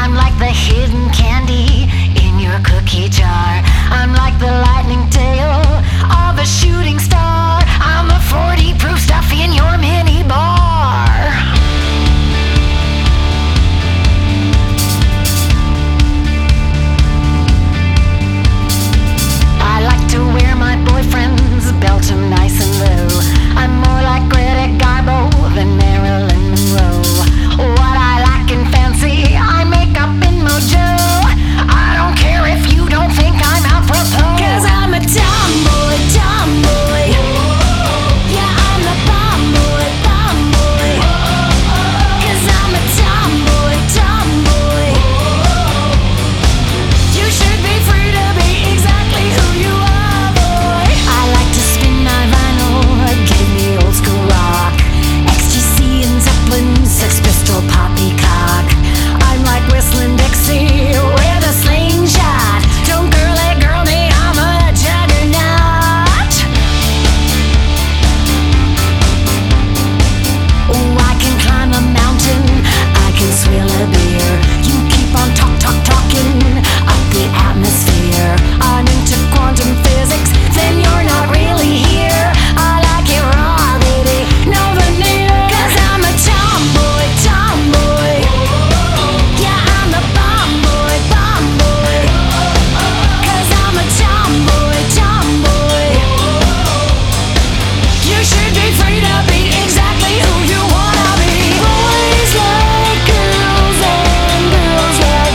I'm like the hidden candy in your cookie jar. I'm like the lightning tail of a shooting star. I'm the 40 proof stuff in your mini bar. I like to wear my boyfriend's belt him nice and low. I'm more like Greta Garbo than Marilyn Monroe. What I like and fancy, I make up in Mojo. I don't care if you don't think I'm apropos. 'Cause I'm a tomboy, tomboy. Yeah, I'm the bomboy, bomboy. 'Cause I'm a tomboy, tomboy. You should be free to be exactly who you are, boy. I like to spin my vinyl, give me old school rock. XTC and Zeppelin, Sex Pistol, poppycock. I'm like whistling Dixie with a slingshot. Don't girly girl me, I'm a juggernaut. Oh, I can climb a mountain, I can swill a beer. You keep on talking up the atmosphere. I'm into quantum physics, then you're not really here. I like it raw, baby, no veneer. 'Cause I'm a tomboy, tomboy. Yeah, I'm the bomboy, bomboy. 'Cause I'm a tomboy, tomboy. You should be free to be exactly who you wanna be. Boys like girls and girls like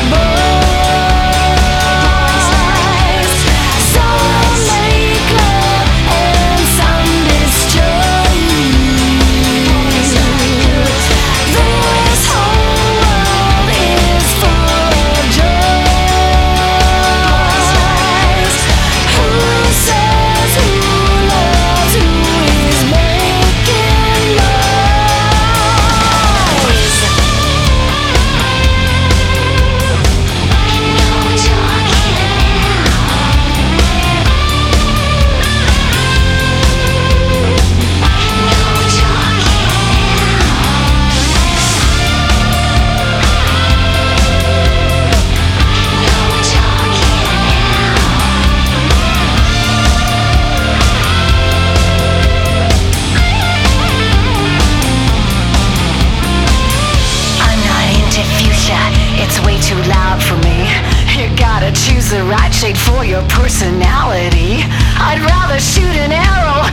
boys. Some make love and some destroy. This whole world is full of joys. Who says who loves who is making noise? I'm not into fuchsia, it's way too loud for me. You gotta choose the right shade for your personality. I'd rather shoot an arrow